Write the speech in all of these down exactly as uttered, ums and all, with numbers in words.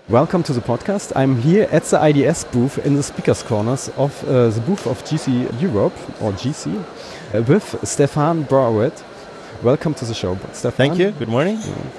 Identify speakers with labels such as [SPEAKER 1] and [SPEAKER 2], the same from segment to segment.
[SPEAKER 1] Welcome to the podcast. I'm here at the I D S booth in the speakers corners of uh, the booth of G C Europe, or G C, uh, with Stefan Brouwert. Welcome to the show, Stefan.
[SPEAKER 2] Thank you. Good morning.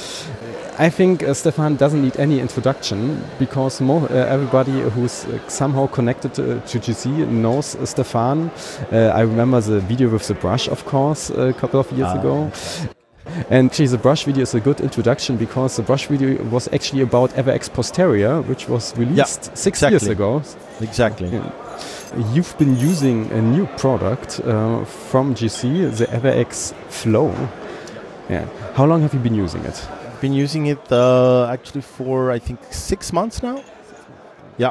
[SPEAKER 1] I think uh, Stefan doesn't need any introduction because mo- uh, everybody who's uh, somehow connected to, to G C knows uh, Stefan. Uh, I remember the video with the brush, of course, a couple of years
[SPEAKER 2] Ah,
[SPEAKER 1] ago.
[SPEAKER 2] okay.
[SPEAKER 1] And actually the brush video is a good introduction because the brush video was actually about EverX Posterior, which was released
[SPEAKER 2] Yeah,
[SPEAKER 1] six
[SPEAKER 2] exactly.
[SPEAKER 1] years ago.
[SPEAKER 2] Exactly.
[SPEAKER 1] Yeah. You've been using a new product uh, from G C, the EverX Flow. Yeah. How long have you been using it?
[SPEAKER 2] Been using it uh, actually for I think six months now. Yeah.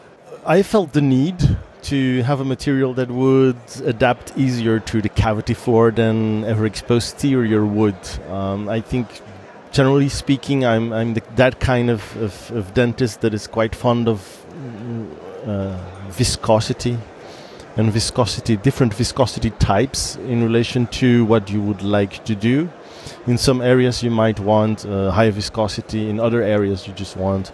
[SPEAKER 2] I felt the need to have a material that would adapt easier to the cavity floor than EverX Posterior would. Um, I think, generally speaking, I'm I'm the, that kind of, of, of dentist that is quite fond of uh, viscosity and viscosity, different viscosity types in relation to what you would like to do. In some areas you might want uh, high viscosity, in other areas you just want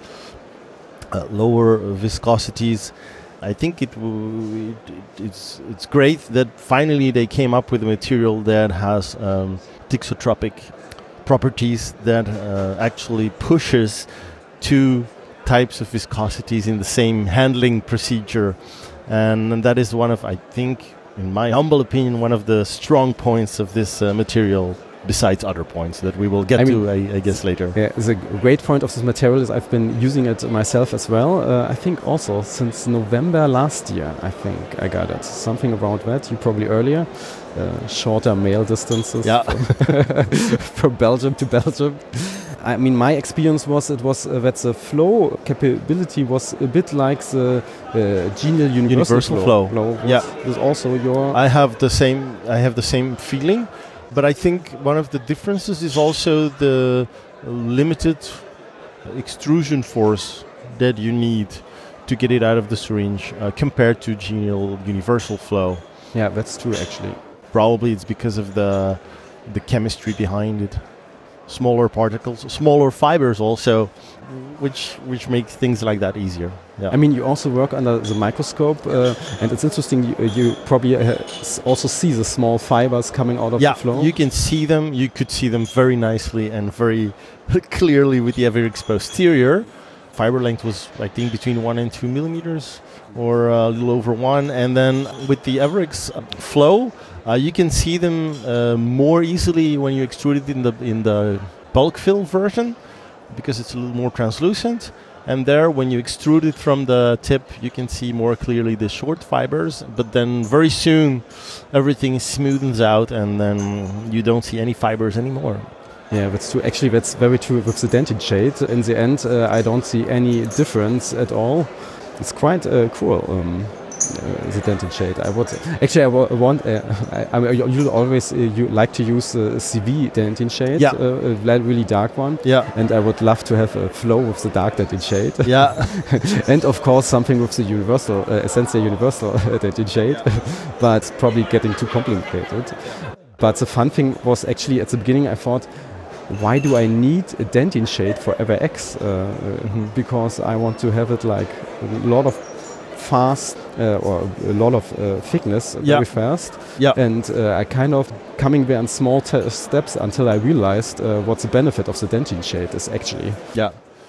[SPEAKER 2] uh, lower uh, viscosities. I think it, w- it, it it's it's great that finally they came up with a material that has um, thixotropic properties that uh, actually pushes two types of viscosities in the same handling procedure, and, and that is one of, I think, in my humble opinion, one of the strong points of this uh, material, besides other points that we will get
[SPEAKER 1] I
[SPEAKER 2] to,
[SPEAKER 1] mean,
[SPEAKER 2] I, I guess, later.
[SPEAKER 1] Yeah, the great point of this material is I've been using it myself as well. Uh, I think also since November last year, I think I got it. Something about that, you probably earlier. Uh, shorter mail distances
[SPEAKER 2] Yeah.
[SPEAKER 1] from, from Belgium to Belgium. I mean, my experience was it was uh, that the flow capability was a bit like the uh, Genial Universal,
[SPEAKER 2] Universal
[SPEAKER 1] Flow.
[SPEAKER 2] Flow.
[SPEAKER 1] was,
[SPEAKER 2] Yeah.
[SPEAKER 1] was also your...
[SPEAKER 2] I have the same. I have the same feeling, but I think one of the differences is also the limited extrusion force that you need to get it out of the syringe uh, compared to Genial Universal Flow.
[SPEAKER 1] Yeah, that's true actually.
[SPEAKER 2] Probably it's because of the the chemistry behind it. Smaller particles, smaller fibers also, which which makes things like that easier. Yeah.
[SPEAKER 1] I mean, you also work under the microscope, uh, and it's interesting. You, uh, you probably uh, s- also see the small fibers coming out of
[SPEAKER 2] yeah,
[SPEAKER 1] the flow.
[SPEAKER 2] you can see them. You could see them very nicely and very clearly with the EverX Posterior. Fiber length was, I think, between one and two millimeters, or uh, a little over one. And then with the EverX Flow, uh, you can see them uh, more easily when you extrude it in the in the bulk fill version, because it's a little more translucent. And there, when you extrude it from the tip, you can see more clearly the short fibers. But then very soon, everything smoothens out, and then you don't see any fibers anymore.
[SPEAKER 1] Yeah, that's true. Actually, that's very true with the dentin shade. In the end, uh, I don't see any difference at all. It's quite uh, cool. Um, uh, the dentin shade. I would actually. I w- want. Uh, I, I mean, you always uh, you like to use the uh, C V dentin shade.
[SPEAKER 2] Yeah.
[SPEAKER 1] Uh, a really dark one.
[SPEAKER 2] Yeah.
[SPEAKER 1] And I would love to have a flow with the dark dentin shade.
[SPEAKER 2] Yeah.
[SPEAKER 1] And of course something with the universal, uh, Sensei universal uh, dentin shade. But probably getting too complicated. But the fun thing was actually at the beginning I thought, why do I need a dentin shade for EverX? Uh, mm-hmm. Because I want to have it like a lot of fast uh, or a lot of uh, thickness
[SPEAKER 2] Yeah.
[SPEAKER 1] very fast.
[SPEAKER 2] Yeah.
[SPEAKER 1] And uh, I kind of coming there in small te- steps until I realized uh, what the benefit of the dentin shade is actually.
[SPEAKER 2] Yeah.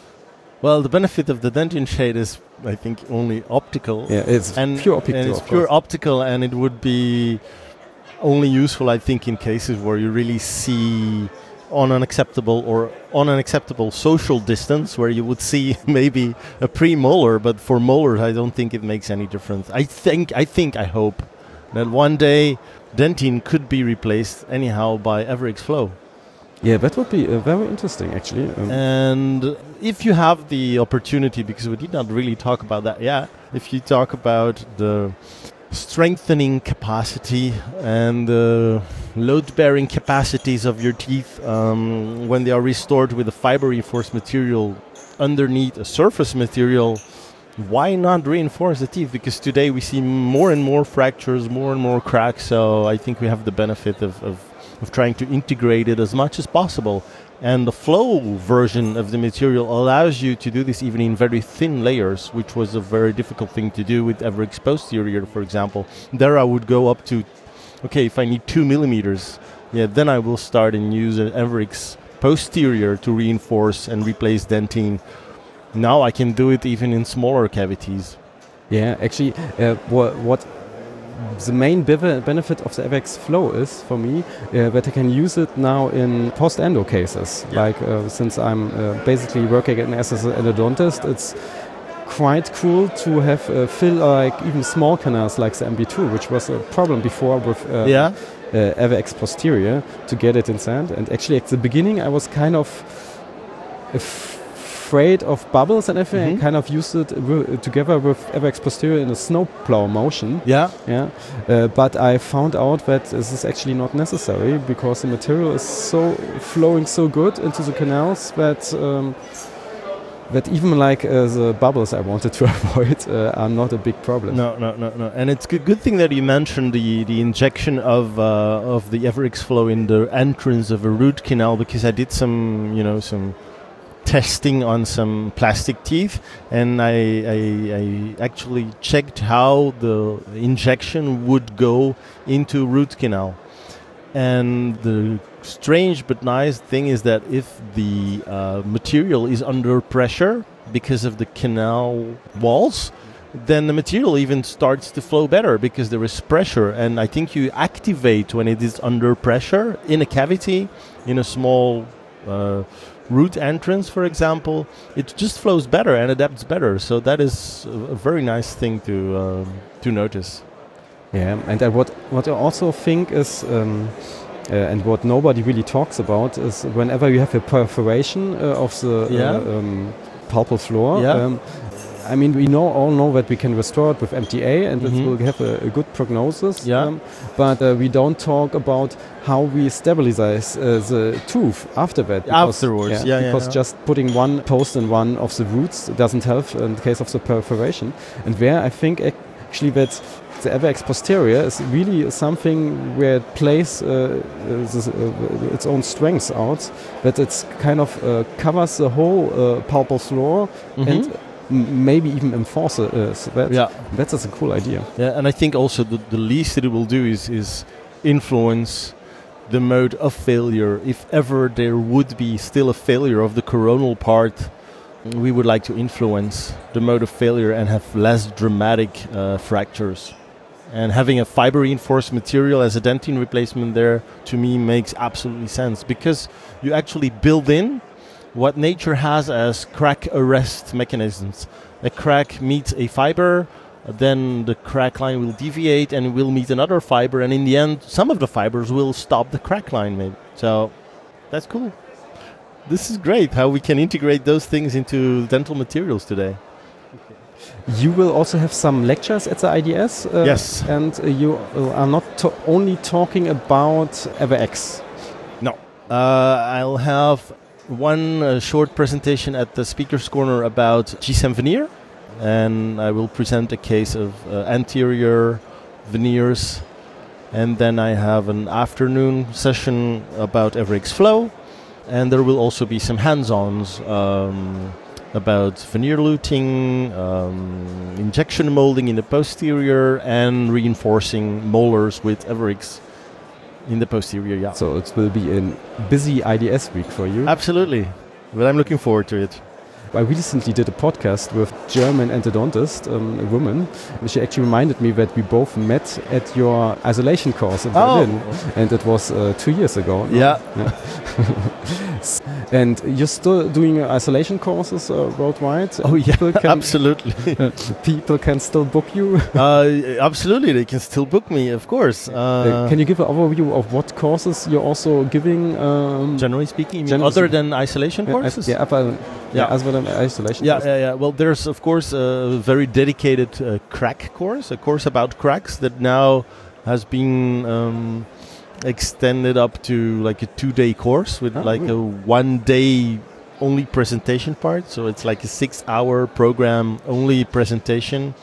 [SPEAKER 2] Well, the benefit of the dentin shade is, I think, only optical.
[SPEAKER 1] Yeah, it's
[SPEAKER 2] and
[SPEAKER 1] pure optical.
[SPEAKER 2] And it's
[SPEAKER 1] of
[SPEAKER 2] pure
[SPEAKER 1] course.
[SPEAKER 2] optical, and it would be only useful, I think, in cases where you really see on an acceptable or on an acceptable social distance, where you would see maybe a premolar, but for molars, I don't think it makes any difference. I think, I think, I hope that one day dentin could be replaced anyhow by EverX Flow.
[SPEAKER 1] Yeah, that would be uh, very interesting, actually. Um,
[SPEAKER 2] And if you have the opportunity, because we did not really talk about that yet, if you talk about the strengthening capacity and the load-bearing capacities of your teeth um, when they are restored with a fiber-reinforced material underneath a surface material, why not reinforce the teeth? Because today we see more and more fractures, more and more cracks, so I think we have the benefit of, of, of trying to integrate it as much as possible. And the flow version of the material allows you to do this even in very thin layers, which was a very difficult thing to do with Everix posterior, for example. There I would go up to, okay, if I need two millimeters, yeah, then I will start and use an Everix posterior to reinforce and replace dentine. Now I can do it even in smaller cavities.
[SPEAKER 1] Yeah, actually, uh, what, what the main bev- benefit of the Everix Flow is for me uh, that I can use it now in post-endo cases.
[SPEAKER 2] Yeah.
[SPEAKER 1] Like uh, since I'm uh, basically working as an endodontist, it's quite cool to have uh, fill like even small canals like the M B two, which was a problem before with uh,
[SPEAKER 2] Yeah.
[SPEAKER 1] uh, Everix posterior to get it inside. And actually at the beginning I was kind of af- afraid of bubbles and everything.
[SPEAKER 2] Mm-hmm.
[SPEAKER 1] I kind of used it w- together with Everix posterior in a snowplow motion.
[SPEAKER 2] Yeah.
[SPEAKER 1] Yeah, uh, but I found out that this is actually not necessary because the material is so flowing so good into the canals that um, that even like uh, the bubbles I wanted to avoid uh, are not a big problem.
[SPEAKER 2] No, no, no, no. And it's a good thing that you mentioned the, the injection of uh, of the Everix Flow in the entrance of a root canal, because I did some, you know, some testing on some plastic teeth, and I, I, I actually checked how the injection would go into root canal. And the strange but nice thing is that if the uh, material is under pressure because of the canal walls, then the material even starts to flow better because there is pressure. And I think you activate when it is under pressure in a cavity, in a small uh, root entrance, for example, it just flows better and adapts better. So that is a, a very nice thing to um, to notice.
[SPEAKER 1] Yeah, and uh, what what I also think is, um, uh, and what nobody really talks about is whenever you have a perforation uh, of the
[SPEAKER 2] Yeah.
[SPEAKER 1] uh, um, pulpal floor.
[SPEAKER 2] Yeah.
[SPEAKER 1] Um, I mean, we know all know that we can restore it with M T A, and
[SPEAKER 2] Mhm.
[SPEAKER 1] it will have a, a good prognosis.
[SPEAKER 2] Yeah.
[SPEAKER 1] Um, but uh, we don't talk about how we stabilize uh, the tooth after that. because-
[SPEAKER 2] Afterwards, yeah, yeah,
[SPEAKER 1] because
[SPEAKER 2] yeah.
[SPEAKER 1] just putting one post in one of the roots doesn't help in the case of the perforation. And where I think ac- actually that the Everix posterior is really something where it plays uh, uh, this, uh, its own strengths out, that it's kind of uh, covers the whole uh, pulpal floor
[SPEAKER 2] Mhm.
[SPEAKER 1] and m- maybe even enforce it. Uh, so that,
[SPEAKER 2] Yeah.
[SPEAKER 1] That's just a cool idea.
[SPEAKER 2] Yeah, and I think also the, the least that it will do is, is influence the mode of failure. If ever there would be still a failure of the coronal part, we would like to influence the mode of failure and have less dramatic uh, fractures. And having a fiber reinforced material as a dentine replacement there, to me, makes absolutely sense, because you actually build in what nature has as crack arrest mechanisms. A crack meets a fiber, then the crack line will deviate and will meet another fiber, and in the end, some of the fibers will stop the crack line. Maybe. So that's cool. This is great how we can integrate those things into dental materials today.
[SPEAKER 1] You will also have some lectures at the I D S. Uh,
[SPEAKER 2] Yes.
[SPEAKER 1] And uh, you uh, are not to- only talking about Everix.
[SPEAKER 2] No. Uh, I'll have one uh, short presentation at the Speaker's Corner about G S E M veneer, and I will present a case of uh, anterior veneers, and then I have an afternoon session about Everix Flow, and there will also be some hands-ons um, about veneer luting, um, injection molding in the posterior, and reinforcing molars with Everix in the posterior, yeah.
[SPEAKER 1] So it will be a busy I D S week for you.
[SPEAKER 2] Absolutely. But I'm looking forward to it.
[SPEAKER 1] I recently did a podcast with German endodontist, um, a woman, and she actually reminded me that we both met at your isolation course in
[SPEAKER 2] Oh.
[SPEAKER 1] Berlin, and it was uh, two years ago. no?
[SPEAKER 2] Yeah.
[SPEAKER 1] And you're still doing uh, isolation courses uh, worldwide?
[SPEAKER 2] Oh, yeah,
[SPEAKER 1] People can,
[SPEAKER 2] absolutely.
[SPEAKER 1] people can still book you.
[SPEAKER 2] uh, absolutely, they can still book me, of course. Uh,
[SPEAKER 1] Uh, can you give an overview of what courses you're also giving? Um,
[SPEAKER 2] generally speaking, you mean
[SPEAKER 1] generally
[SPEAKER 2] other
[SPEAKER 1] speaking-
[SPEAKER 2] than isolation
[SPEAKER 1] yeah,
[SPEAKER 2] courses?
[SPEAKER 1] I- yeah, other, yeah,
[SPEAKER 2] Yeah.
[SPEAKER 1] other than isolation.
[SPEAKER 2] Yeah,
[SPEAKER 1] courses.
[SPEAKER 2] yeah, yeah. Well, there's of course a very dedicated uh, crack course, a course about cracks that now has been um, extended up to like a two-day course with
[SPEAKER 1] Oh,
[SPEAKER 2] like
[SPEAKER 1] really?
[SPEAKER 2] a one-day only presentation part. So it's like a six-hour program only presentation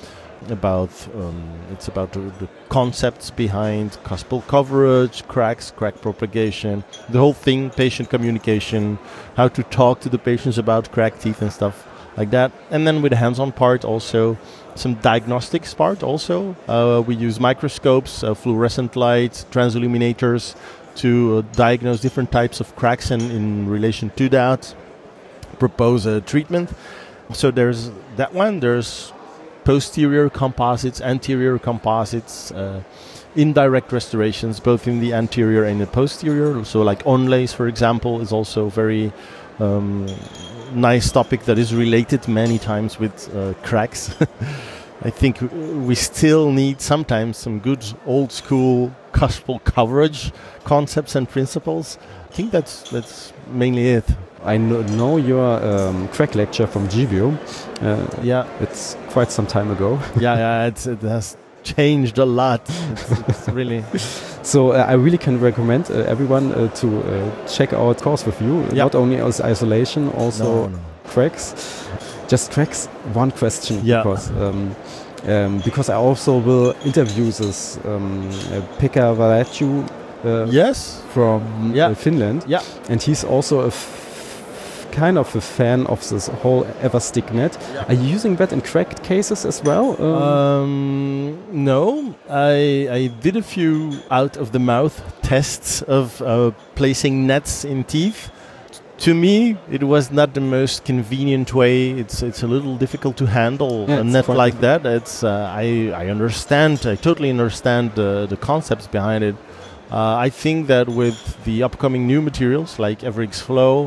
[SPEAKER 2] about um, it's about the, the concepts behind cuspal coverage, cracks, crack propagation, the whole thing, patient communication, how to talk to the patients about cracked teeth and stuff like that. And then with the hands-on part also, some diagnostics part also. Uh, we use microscopes, uh, fluorescent lights, transilluminators to uh, diagnose different types of cracks, and in relation to that, propose a treatment. So there's that one. There's posterior composites, anterior composites, uh, indirect restorations, both in the anterior and the posterior. So like onlays, for example, is also very um, nice topic that is related many times with uh, cracks. I think we still need sometimes some good old school cuspal coverage concepts and principles. I think that's that's mainly it.
[SPEAKER 1] I know, know your um, crack lecture from G B U. Uh,
[SPEAKER 2] yeah,
[SPEAKER 1] it's quite some time ago.
[SPEAKER 2] yeah, yeah, it's, it has changed a lot. It's, it's really.
[SPEAKER 1] So uh, I really can recommend uh, everyone uh, to uh, check out course with you.
[SPEAKER 2] Yep.
[SPEAKER 1] Not only as isolation, also
[SPEAKER 2] no, no.
[SPEAKER 1] cracks. Just cracks. One question,
[SPEAKER 2] yeah.
[SPEAKER 1] because um, um, because I also will interview this um, uh, Pekka Varaju. Uh,
[SPEAKER 2] yes,
[SPEAKER 1] from
[SPEAKER 2] yeah.
[SPEAKER 1] uh, Finland.
[SPEAKER 2] Yeah,
[SPEAKER 1] and he's also a f- kind of a fan of this whole Everstick net.
[SPEAKER 2] Yeah.
[SPEAKER 1] Are you using that in cracked cases as well?
[SPEAKER 2] Um, um, no, I I did a few out of the mouth tests of uh, placing nets in teeth. To me, it was not the most convenient way. It's it's a little difficult to handle
[SPEAKER 1] yeah,
[SPEAKER 2] a net like that. It's uh, I I understand. I totally understand the the concepts behind it. Uh, I think that with the upcoming new materials like Everix Flow,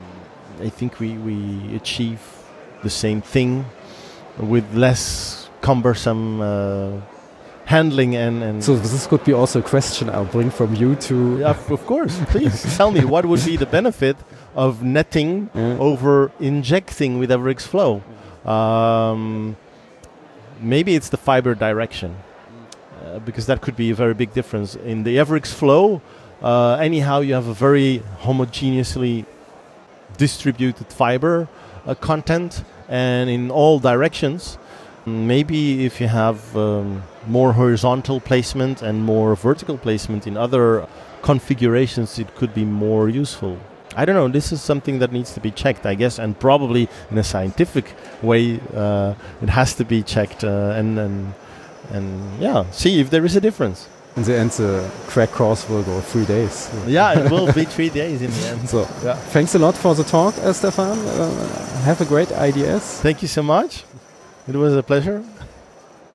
[SPEAKER 2] I think we, we achieve the same thing with less cumbersome uh, handling and, and...
[SPEAKER 1] So this could be also a question I'll bring from you to...
[SPEAKER 2] Yeah, of course, please tell me what would be the benefit of netting yeah. over injecting with Everix Flow. Um, maybe it's the fiber direction. Uh, because that could be a very big difference. In the Everix Flow, uh, anyhow, you have a very homogeneously distributed fiber uh, content, and in all directions. Maybe if you have um, more horizontal placement and more vertical placement in other configurations, it could be more useful. I don't know, this is something that needs to be checked, I guess, and probably in a scientific way uh, it has to be checked uh, and, and and yeah, see if there is a difference.
[SPEAKER 1] In the end, the crack course will go three days.
[SPEAKER 2] Yeah, it will be three days in the end.
[SPEAKER 1] So,
[SPEAKER 2] yeah.
[SPEAKER 1] Thanks a lot for the talk, uh, Stefan. Uh, have a great I D S.
[SPEAKER 2] Thank you so much. It was a pleasure.